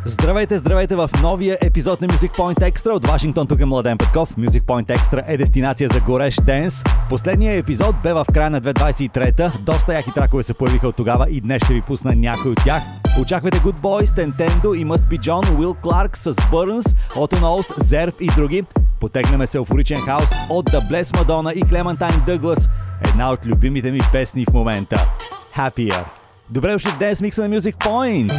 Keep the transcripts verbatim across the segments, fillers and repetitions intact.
Здравейте, здравейте в новия епизод на Music Point Extra от Вашингтон. Тук е Младен Петков. Music Point Extra е дестинация за горещ денс. Последният епизод бе в края на две хиляди двадесет и трета. Доста яки тракове се появиха от тогава и днес ще ви пусна някой от тях. Очаквайте Good Boys, Tentendo и Must Be John, Will Clark с Burns, Otto Knowles, Zerb и други. Потегнаме се еуфоричен хаус от The Blessed Madonna и Clementine Douglas. Една от любимите ми песни в момента. Happier. Добре дошли в Dance Mix на Music Point.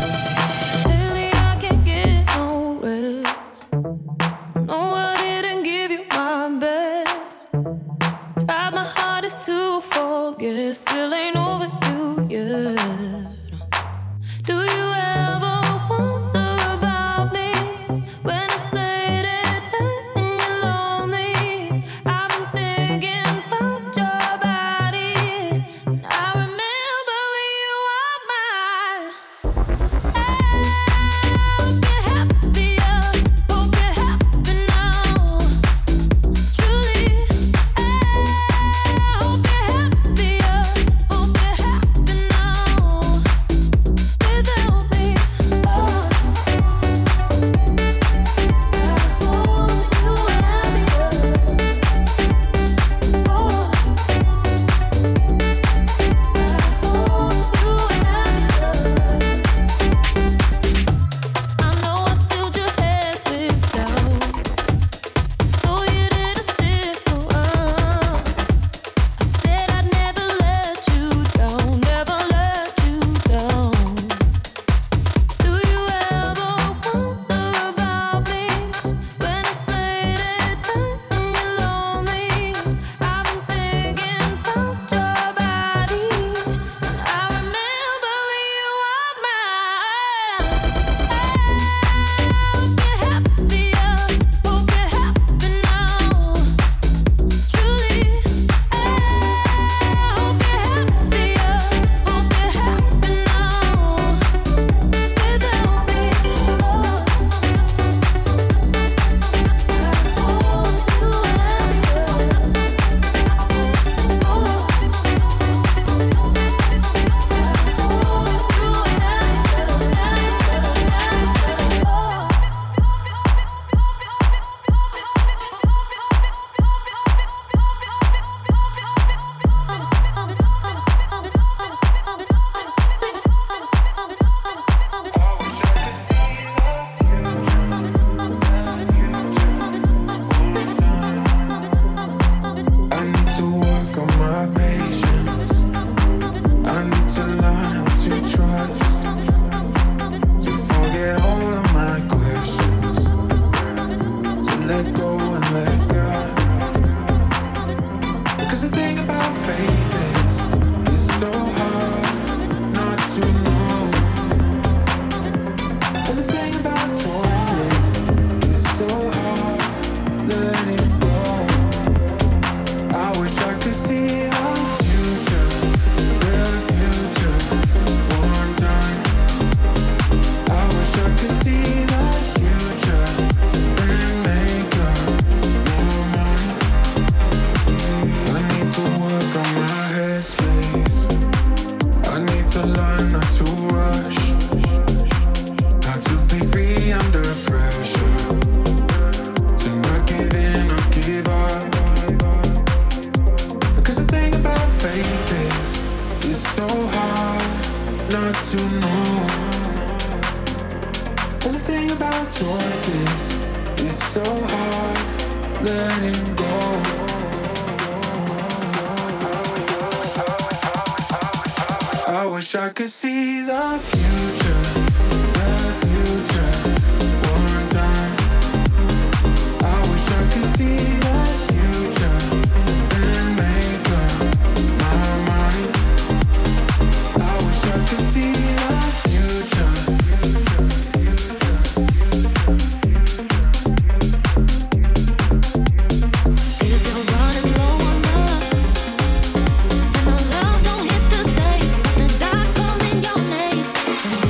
To forget, still ain't over you yet. Do you ever wonder about me when it's late at night and you're lonely? I've been thinking about your body, and I remember when you were mine. I hope you're happier, hope you're happy now. Truly, I could see the future, the future, one time. I wish I could see the future and make up my mind. I wish I could see the future. If you're running low on love and the love don't hit the same, but the dark calling your name.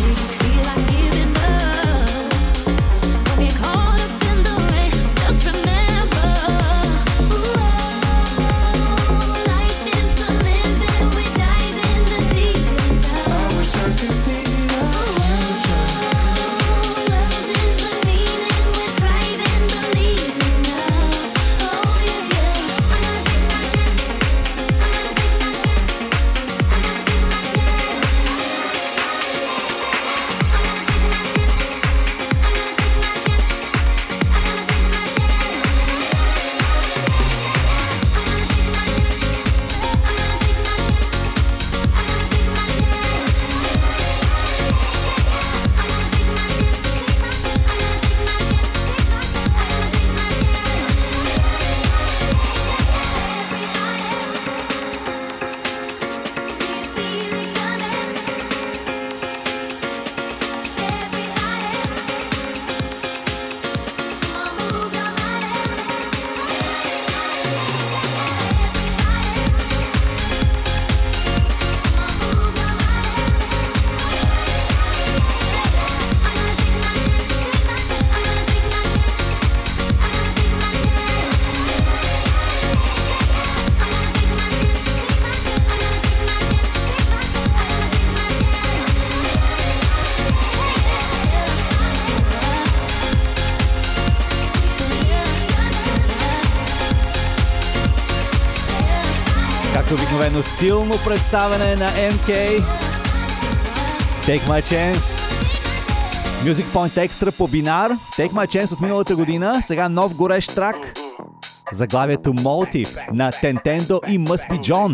Както обикновено силно представяне на Ем Кей. Take My Chance. Music Point Extra по бинар. Take My Chance от миналата година. Сега нов горещ трак. Заглавието Motive на Tentendo и Must Be John.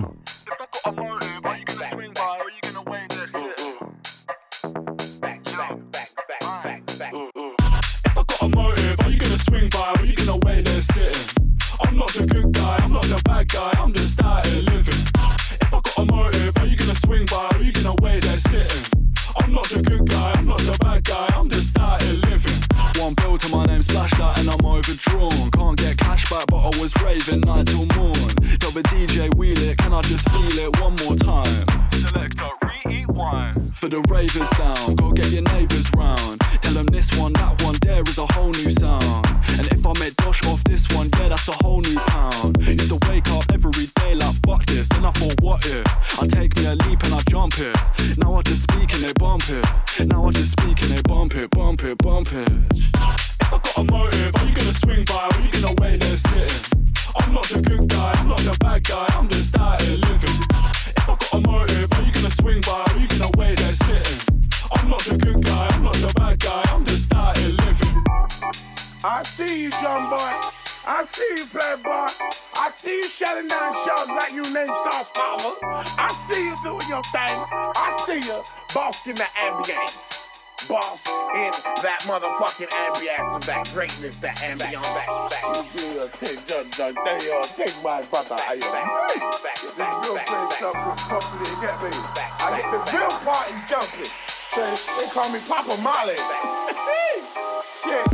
Swing by, or you gonna wait there sitting? I'm not the good guy, I'm not the bad guy, I'm just out here living. If I got a motive, are you gonna swing by, or you gonna wait there sitting? I'm not the good guy, I'm not the bad guy, I'm just out here living. One bill to my name splashed out and I'm overdrawn. Can't get cash back, but I was raving night till morn. Tell the D J wheel it, can I just feel it one more time? Selector, re-eat wine. For the ravers down, go get your neighbours round. Tell them this one, that one, there is a whole new sound. And if I make dosh off this one, yeah, that's a whole new pound. Used to wake up every day like, fuck this. Then I thought, what if? I take me a leap and I jump it. Now I just speak and they bump it. Now I just speak and they bump it, bump it, bump it. If I got a motive, are you gonna swing by, or are you gonna wait there sitting? I'm not the good guy, I'm not the bad guy, I'm just out here living. If I got a motive, are you gonna swing by, or are you gonna wait there sitting? I'm not the good guy, I'm not the bad guy, I'm just out here living. I see you, young boy. I see you, playboy. I see you shutting down shows like you named Sauce Power. I see you doing your thing. I see you boss in the ambience. Boss in that motherfucking ambience of that greatness, that ambience. Back, back, back. You take, just, just, they, uh, take my brother. I am back, back, this real place up with company, get me. I get the real party jumping. So they call me Papa Molly. Shit.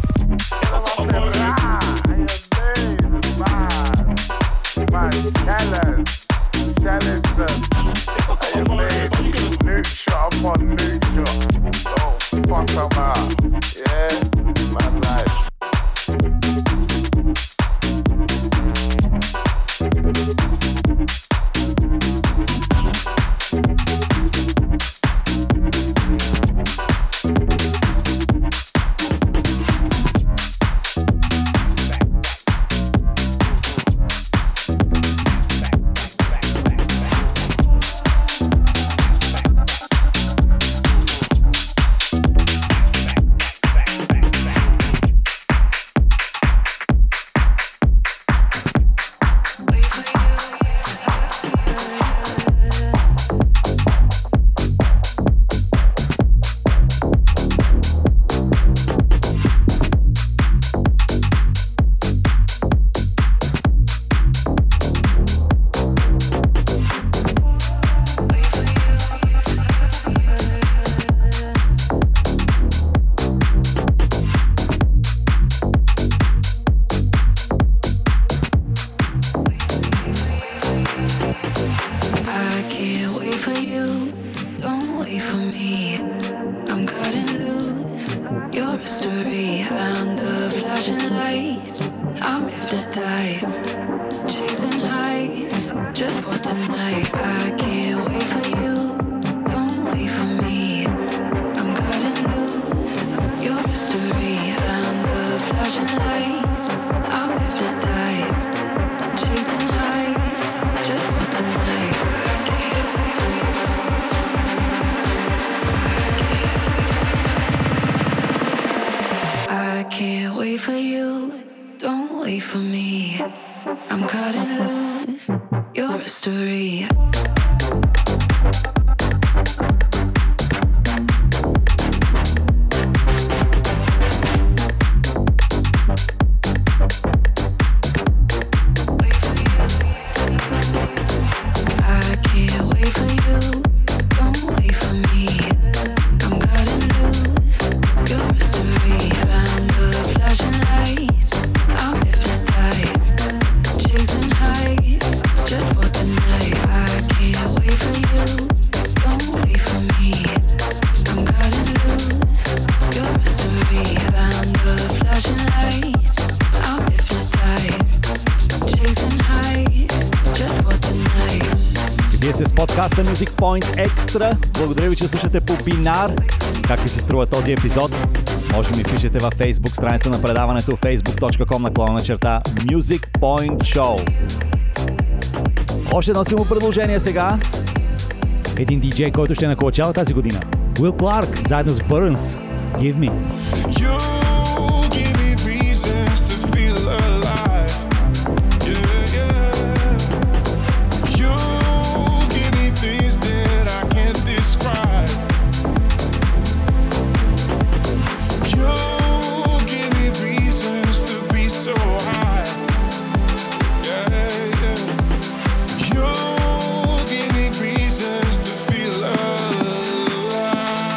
My challenge, challenge them. I am made new shot upon new shot. So fuck them out. Yeah, my life. Подкаста Music Point Extra. Благодаря ви, че слушате по бинар. Как ви се струва този епизод? Може да ми пишете във Facebook страницата на предаването facebook точка com наклона черта Music Point Show. Още едно силно предложение сега. Един диджей, който ще накова цяла тази година. Will Clark, заедно с Burns. Give me. You give me reasons to feel alive. Yeah, yeah. You give me things that I can't describe. You give me reasons to be so high. Yeah, yeah. You give me reasons to feel alive.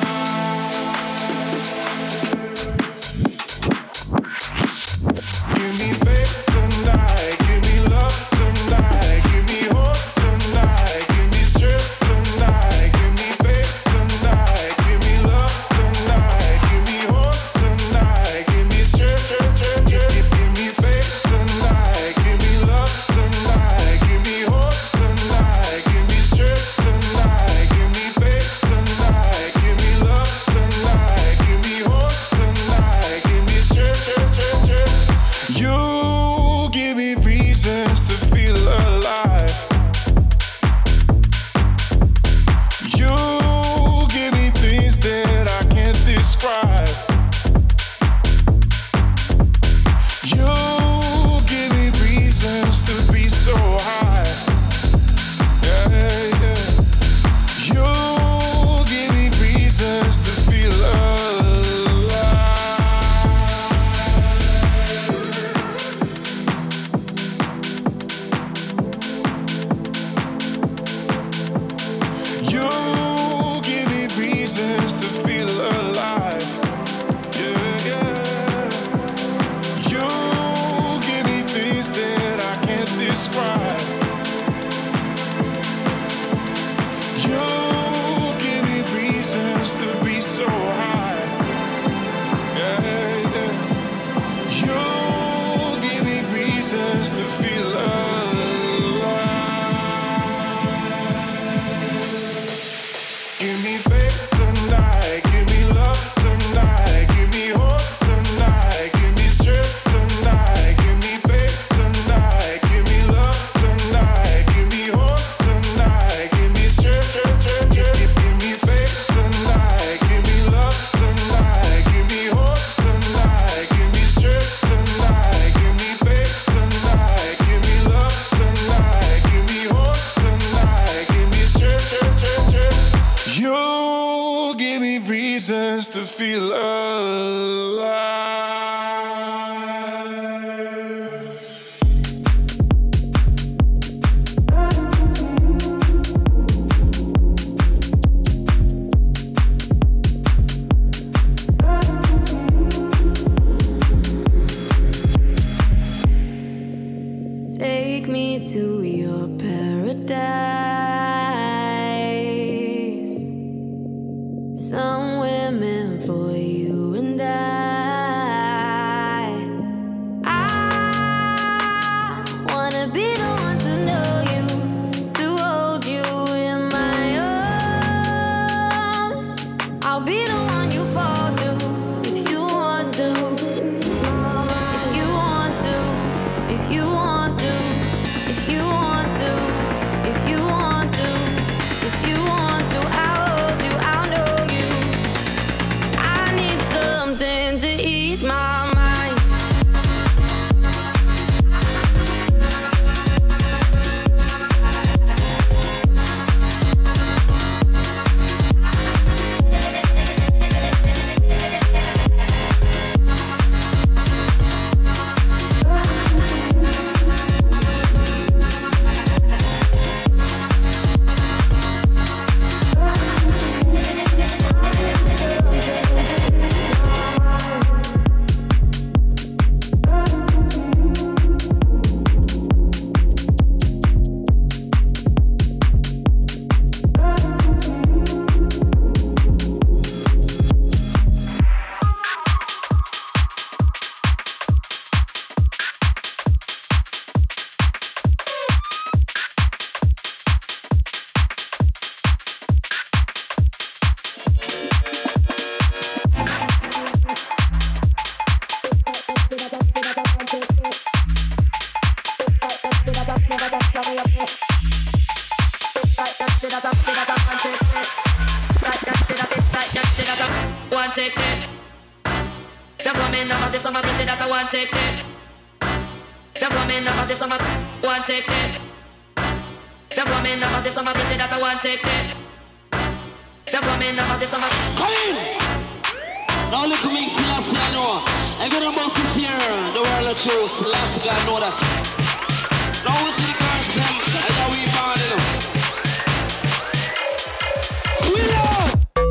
Give me faith tonight, give me love tonight, give me hope tonight, give me strength tonight, give me faith tonight, give me love tonight, give me hope tonight, give me strength, strength, strength, strength. Give me faith tonight, give me love tonight, give me hope tonight, give me strength tonight, give me faith tonight, give me love tonight, give me hope tonight, give me strength, strength, strength, strength. You give me reasons to feel alive. You give me things that I can't describe. You give me reasons to be so high. Yeah, yeah. You give me reasons to feel alive. You give me reasons to feel alive. Yeah, yeah. You give me things that I can't describe. You give me reasons to be so high. Yeah, yeah. You give me reasons to feel alive. Give me faith tonight, give me love tonight, give me hope tonight, give me strength tonight, give me faith tonight, give me love tonight, give me hope tonight, give me strength, strength, strength, strength. Give me faith tonight, give me love tonight, give me hope tonight, give me strength tonight, give me faith tonight, give me love tonight, give me hope tonight, give me strength, strength, strength, strength. You give me reasons to feel alive. Take me to your paradise, somewhere meant for you and I. I wanna be the one to know you, to hold you in my arms. I'll be the one you fall to if you want to, if you want to, if you want to, if you want to, if you sixty. The woman never say some bitch that a one sixty. The woman never say some one sixty. The woman never say some bitch that a one sixty. The woman never say some. Come in. Now look at me, Selassie, I know. I'm gonna bounce this here. The world of truth, Selassie, I know that. Now we see the girls, them, and now we found it. We love.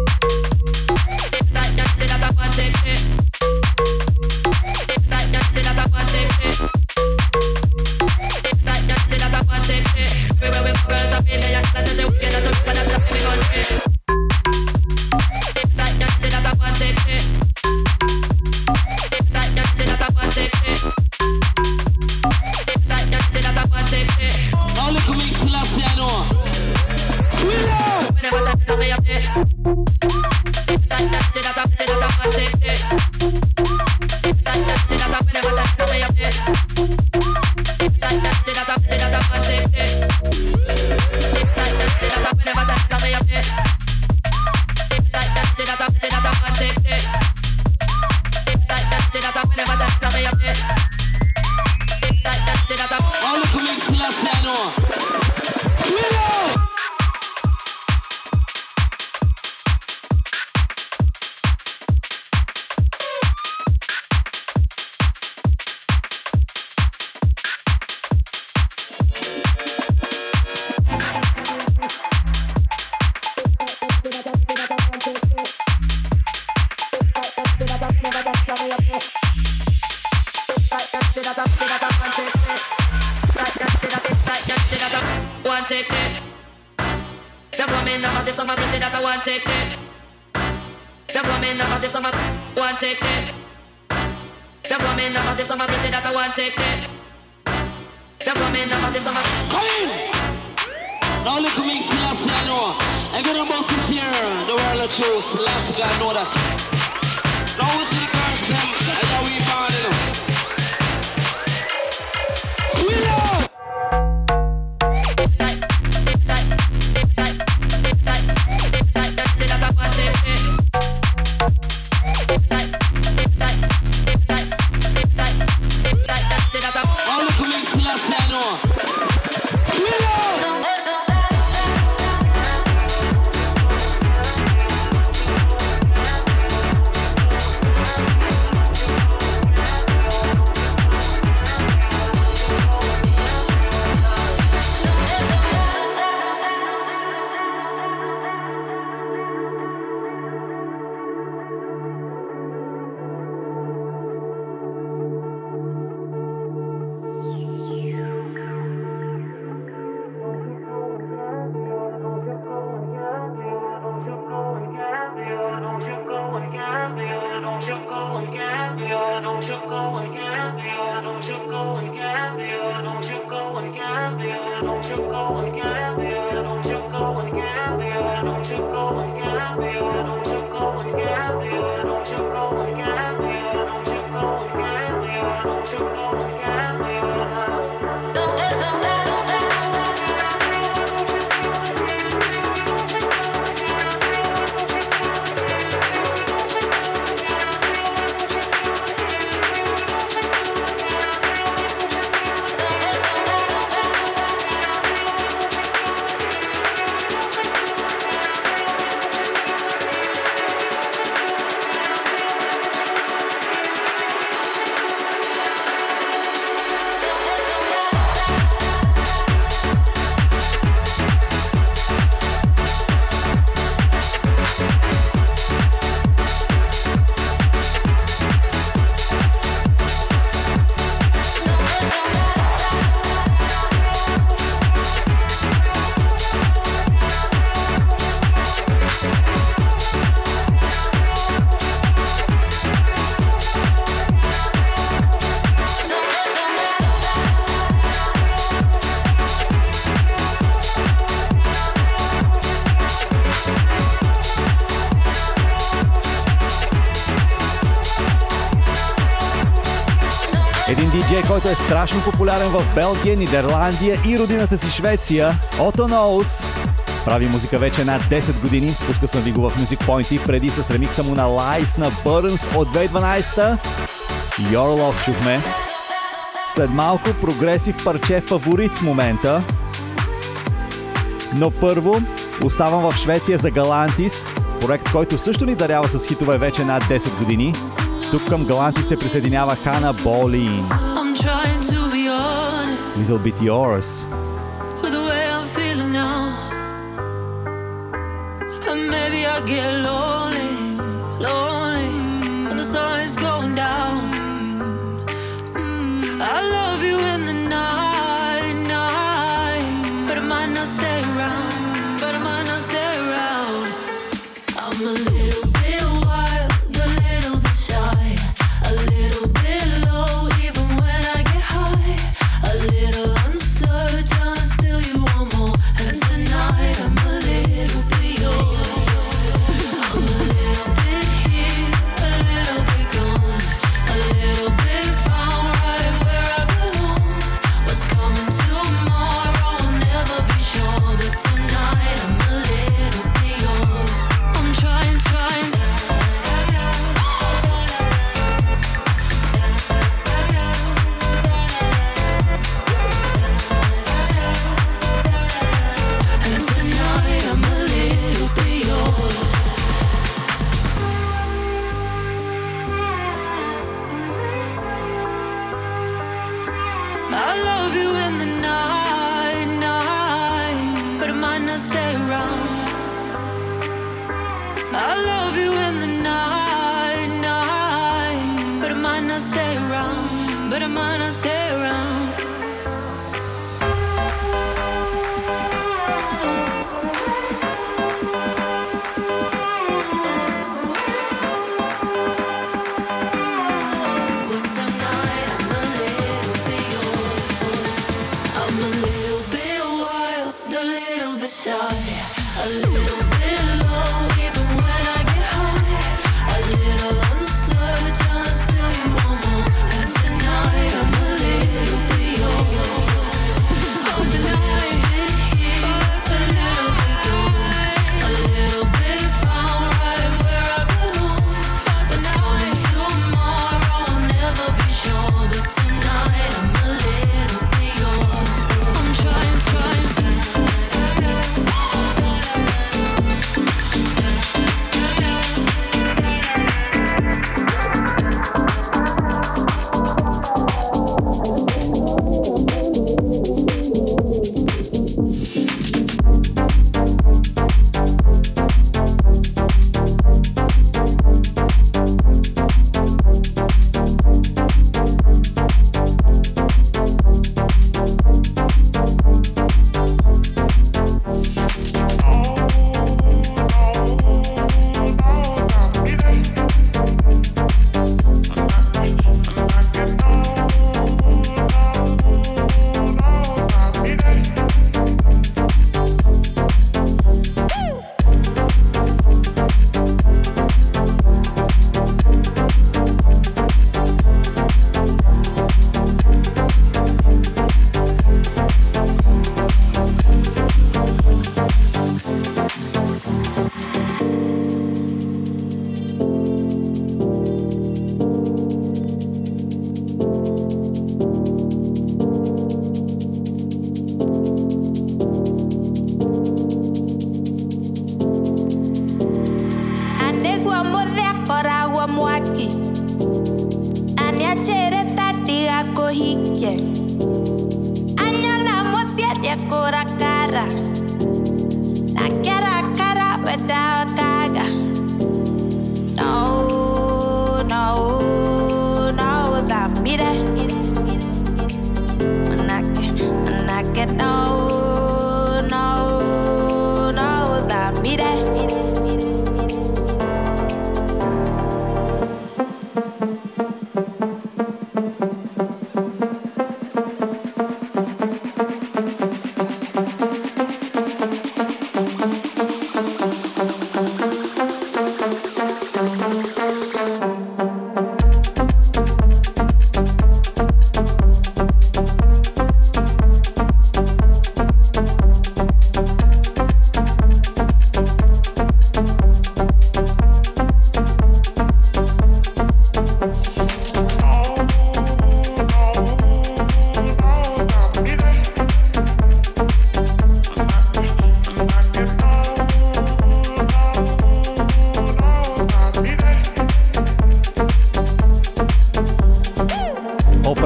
That that that a one sixty. That that that a one sixty. That that that a one sixty. We we we girls up in there, let's say we get us up, let's up in the country. That that that a one sixty. That that that a one sixty. That that that a one sixty. Now look at me, Selassie, I know. We love. Whenever that come up there. That that that a that a one sixty. That that that a whenever that come up there. That that that a that a one sixty. That that that a whenever that come up there. That that that a that a one sixty. That that that a whenever that come up there. That that that a. Now look at me, Selassie, I know. We love. one sixty. The woman never say some bitch that a one sixty. The woman never say some one sixty. The woman never say some bitch that a one sixty. The woman never say some. Come in. Now look at me, Selassie, I know. I'm gonna bounce this here. The world of truth, Selassie, I know that. Now we see the girls, them, and now we found it. We love. Now look at me, Selassie, I know. We love. Един диджей, който е страшно популярен в Белгия, Нидерландия и родината си Швеция, Otto Knows. Прави музика вече над десет години. Пускал съм ви го в Music Point и преди с ремикса му на Lies на Burns от две хиляди и дванадесета. Your Love чухме. След малко прогресив парче фаворит в момента. Но първо оставам в Швеция за Galantis, проект, който също ни дарява с хитове вече над десет години. Тук към Galantis се присъединява Хана Болин. Little Bit Yours. Get lonely, lonely when the sun is going down. Mm, I love you in the night, night, but I might not stay around, but I might not stay around. I'm a little bit wild, a little bit shy, a little bit low even when I get high, a little uncertain, still you want more, and tonight I'm a little bit yours.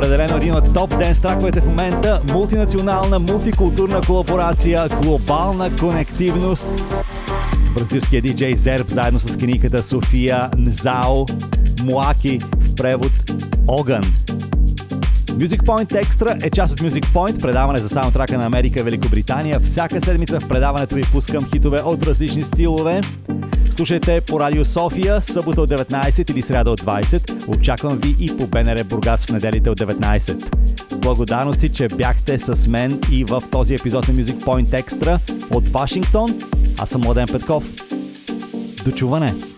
Определено един от топ денс траковете в момента. Мултинационална, мултикултурна колаборация, глобална конективност. Бразилският диджей Зерб заедно с кениката София Нзао, Муаки в превод Огън. Music Point Extra е част от Music Point, предаване за саундтрака на Америка и Великобритания. Всяка седмица в предаването ви пускам хитове от различни стилове. Слушайте по Радио София, събота от деветнайсет или сряда от двайсет. Очаквам ви и по БНР Бургас в неделите от деветнайсет. Благодарности, че бяхте с мен и в този епизод на Music Point Extra от Вашингтон. Аз съм Младен Петков. До чуване!